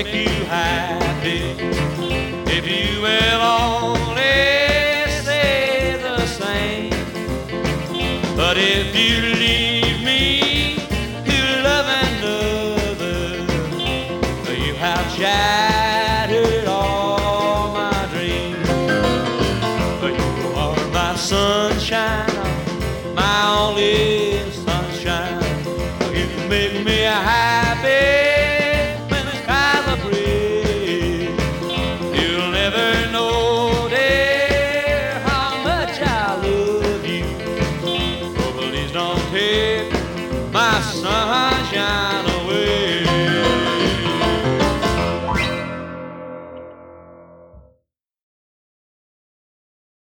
make you happy if you will only say the same. But if you leave me to love another, you have shattered all my dreams. You are my sunshine, my only sunshine. You make me happy when the skies are gray. You'll never know, dear, how much I love you. Oh, please don't take my sunshine